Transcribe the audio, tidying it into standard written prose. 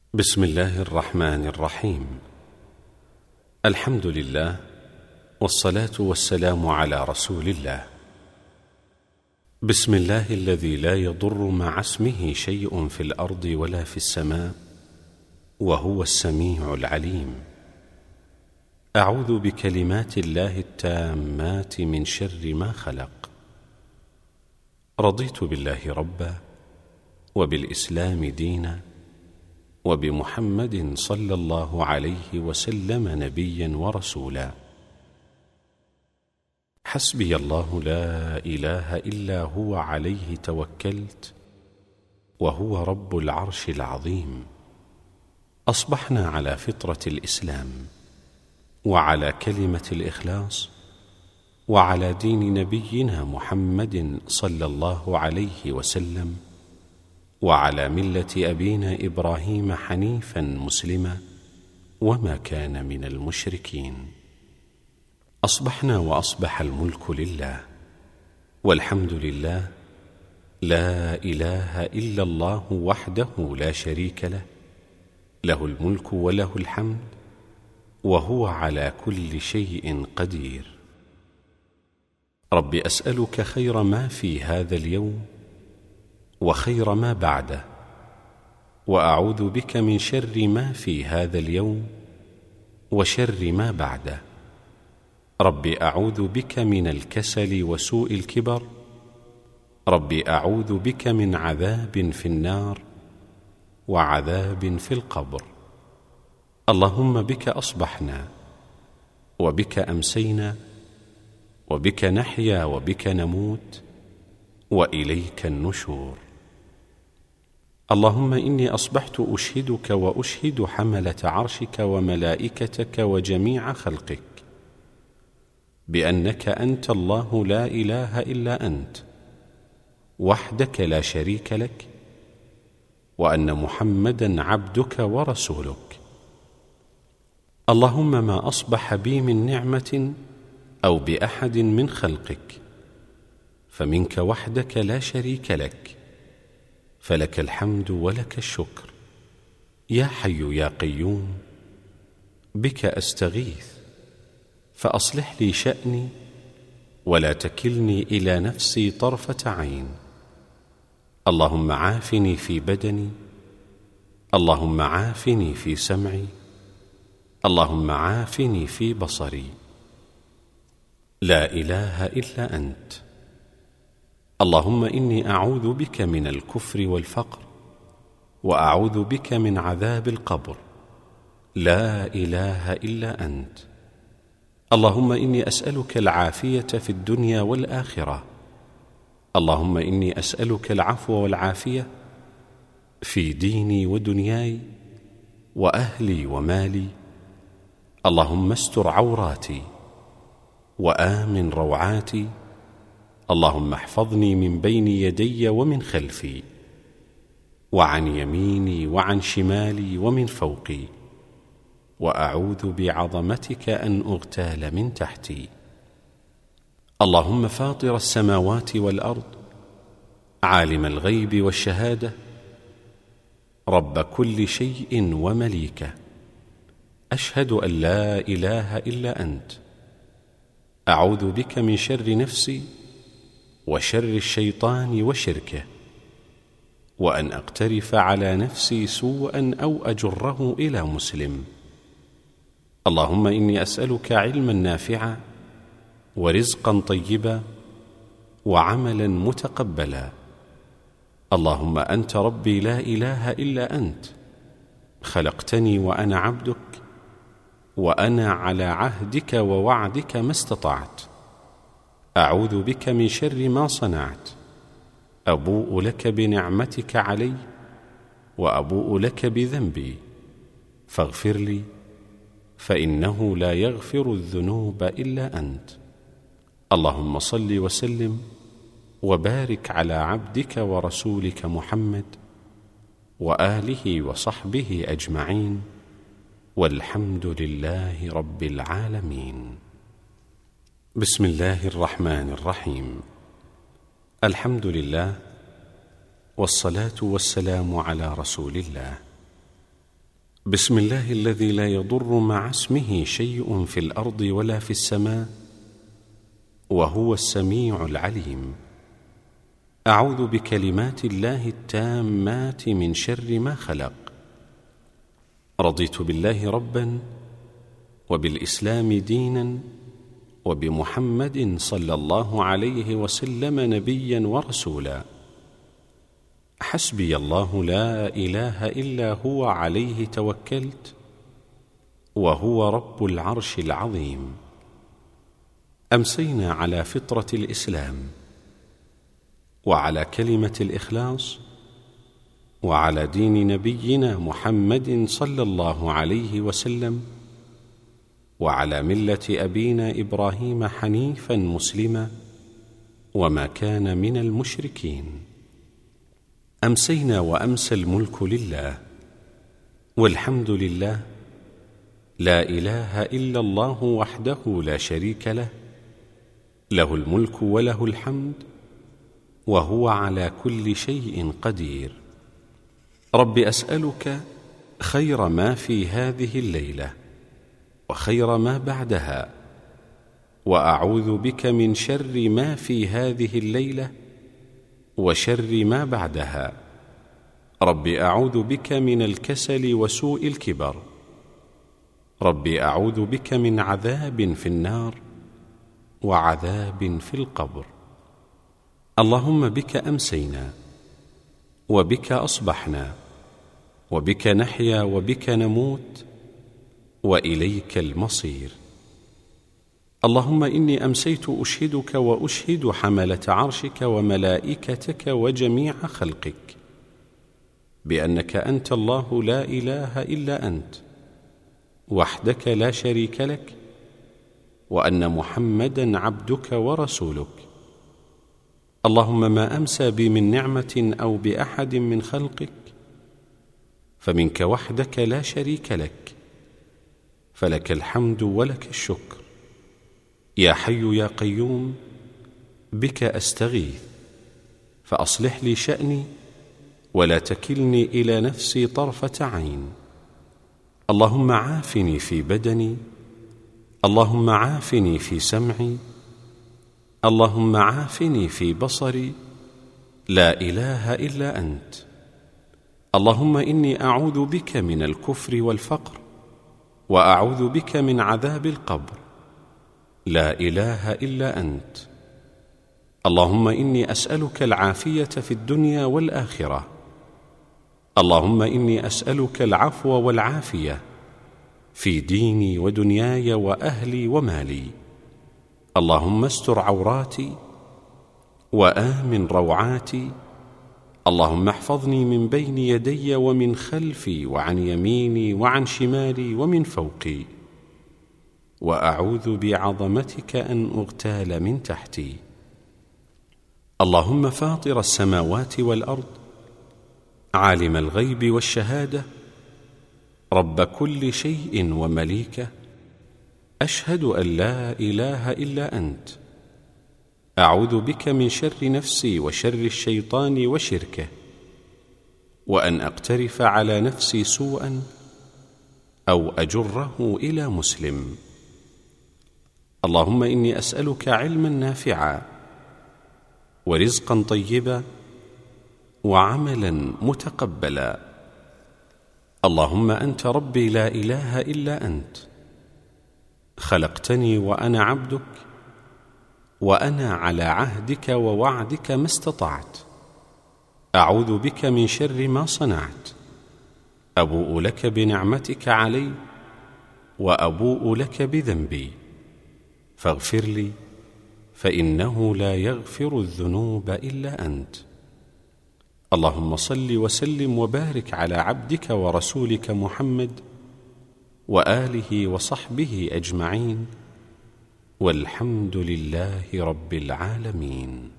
بسم الله الرحمن الرحيم. الحمد لله، والصلاة والسلام على رسول الله. بسم الله الذي لا يضر مع اسمه شيء في الأرض ولا في السماء، وهو السميع العليم. أعوذ بكلمات الله التامات من شر ما خلق. رضيت بالله ربا، وبالإسلام دينا، وبمحمد صلى الله عليه وسلم نبيا ورسولا. حسبي الله لا إله إلا هو، عليه توكلت، وهو رب العرش العظيم. أصبحنا على فطرة الإسلام، وعلى كلمة الإخلاص، وعلى دين نبينا محمد صلى الله عليه وسلم، وعلى ملة أبينا إبراهيم حنيفا مسلما، وما كان من المشركين. أصبحنا وأصبح الملك لله، والحمد لله، لا إله إلا الله وحده لا شريك له، له الملك وله الحمد، وهو على كل شيء قدير. رب أسألك خير ما في هذا اليوم، وخير ما بعده، وأعوذ بك من شر ما في هذا اليوم، وشر ما بعده. رب أعوذ بك من الكسل وسوء الكبر. رب أعوذ بك من عذاب في النار، وعذاب في القبر. اللهم بك أصبحنا، وبك أمسينا، وبك نحيا، وبك نموت، وإليك النشور. اللهم إني أصبحت أشهدك وأشهد حملة عرشك وملائكتك وجميع خلقك بأنك أنت الله لا إله إلا أنت، وحدك لا شريك لك، وأن محمدا عبدك ورسولك. اللهم ما أصبح بي من نعمة أو بأحد من خلقك فمنك وحدك لا شريك لك، فلك الحمد ولك الشكر. يا حي يا قيوم، بك أستغيث، فأصلح لي شأني، ولا تكلني إلى نفسي طرفة عين. اللهم عافني في بدني، اللهم عافني في سمعي، اللهم عافني في بصري. لا إله إلا أنت. اللهم إني أعوذ بك من الكفر والفقر، وأعوذ بك من عذاب القبر. لا إله إلا أنت. اللهم إني أسألك العافية في الدنيا والآخرة. اللهم إني أسألك العفو والعافية في ديني ودنياي، وأهلي ومالي. اللهم استر عوراتي، وآمن روعاتي. اللهم احفظني من بين يدي ومن خلفي، وعن يميني وعن شمالي ومن فوقي، وأعوذ بعظمتك أن أغتال من تحتي. اللهم فاطر السماوات والأرض، عالم الغيب والشهادة، رب كل شيء ومليكه، أشهد أن لا إله إلا أنت. أعوذ بك من شر نفسي، وشر الشيطان وشركه، وأن أقترف على نفسي سوءا أو أجره إلى مسلم. اللهم إني أسألك علما نافعا، ورزقا طيبا، وعملا متقبلا. اللهم أنت ربي لا إله إلا أنت، خلقتني وأنا عبدك، وأنا على عهدك ووعدك ما استطعت. أعوذ بك من شر ما صنعت. أبوء لك بنعمتك علي، وأبوء لك بذنبي، فاغفر لي، فإنه لا يغفر الذنوب إلا أنت. اللهم صل وسلم وبارك على عبدك ورسولك محمد، وآله وصحبه أجمعين، والحمد لله رب العالمين. بسم الله الرحمن الرحيم. الحمد لله، والصلاة والسلام على رسول الله. بسم الله الذي لا يضر مع اسمه شيء في الأرض ولا في السماء وهو السميع العليم. أعوذ بكلمات الله التامات من شر ما خلق. رضيت بالله ربا وبالإسلام دينا وبمحمد صلى الله عليه وسلم نبيا ورسولا. حسبي الله لا إله إلا هو عليه توكلت وهو رب العرش العظيم. أمسينا على فطرة الإسلام وعلى كلمة الإخلاص وعلى دين نبينا محمد صلى الله عليه وسلم وعلى ملة أبينا إبراهيم حنيفا مسلما وما كان من المشركين. أمسينا وأمسى الملك لله والحمد لله، لا إله إلا الله وحده لا شريك له، له الملك وله الحمد وهو على كل شيء قدير. رب أسألك خير ما في هذه الليلة وخير ما بعدها، وأعوذ بك من شر ما في هذه الليلة وشر ما بعدها. رب أعوذ بك من الكسل وسوء الكبر. رب أعوذ بك من عذاب في النار وعذاب في القبر. اللهم بك أمسينا وبك أصبحنا وبك نحيا وبك نموت وإليك المصير. اللهم إني أمسيت أشهدك وأشهد حملة عرشك وملائكتك وجميع خلقك بأنك أنت الله لا إله إلا أنت وحدك لا شريك لك، وأن محمدا عبدك ورسولك. اللهم ما أمسى بي من نعمة أو بأحد من خلقك فمنك وحدك لا شريك لك، فلك الحمد ولك الشكر. يا حي يا قيوم بك أستغيث، فأصلح لي شأني ولا تكلني إلى نفسي طرفة عين. اللهم عافني في بدني، اللهم عافني في سمعي، اللهم عافني في بصري، لا إله إلا أنت. اللهم إني أعوذ بك من الكفر والفقر، وأعوذ بك من عذاب القبر، لا إله إلا أنت. اللهم إني أسألك العافية في الدنيا والآخرة. اللهم إني أسألك العفو والعافية في ديني ودنياي وأهلي ومالي. اللهم استر عوراتي وآمن روعاتي. اللهم احفظني من بين يدي ومن خلفي وعن يميني وعن شمالي ومن فوقي، وأعوذ بعظمتك أن أغتال من تحتي. اللهم فاطر السماوات والأرض، عالم الغيب والشهادة، رب كل شيء ومليكه، أشهد أن لا إله إلا أنت. أعوذ بك من شر نفسي وشر الشيطان وشركه، وأن أقترف على نفسي سوءا أو أجره إلى مسلم. اللهم إني أسألك علما نافعا ورزقا طيبا وعملا متقبلا. اللهم أنت ربي لا إله إلا أنت، خلقتني وأنا عبدك، وأنا على عهدك ووعدك ما استطعت. أعوذ بك من شر ما صنعت. أبوء لك بنعمتك علي وأبوء لك بذنبي، فاغفر لي فإنه لا يغفر الذنوب إلا أنت. اللهم صل وسلم وبارك على عبدك ورسولك محمد وآله وصحبه أجمعين، والحمد لله رب العالمين.